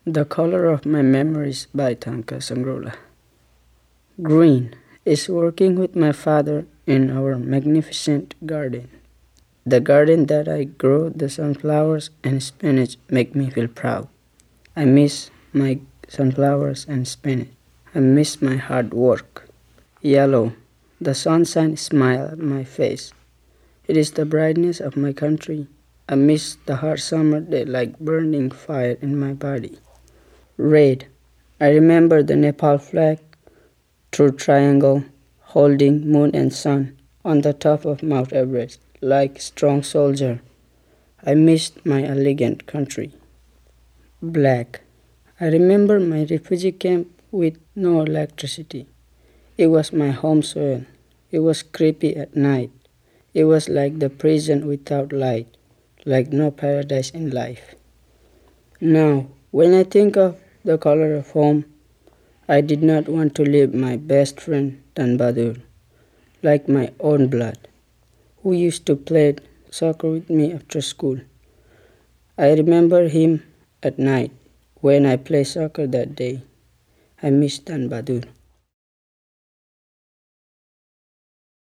The Color of My Memories by Tanka Sangrola. Green is working with my father in our magnificent garden. The garden that I grow the sunflowers and spinach make me feel proud. I miss my sunflowers and spinach. I miss my hard work. Yellow, the sunshine smile at my face. It is the brightness of my country. I miss the hot summer day like burning fire in my body. Red, I remember the Nepal flag, true triangle, holding moon and sun on the top of Mount Everest, like strong soldier. I missed my elegant country. Black, I remember my refugee camp with no electricity. It was my home soil. It was creepy at night. It was like the prison without light, like no paradise in life. Now, when I think of the color of home, I did not want to leave my best friend Tanbadur, like my own blood, who used to play soccer with me after school. I remember him at night when I played soccer that day. I miss Tanbadur.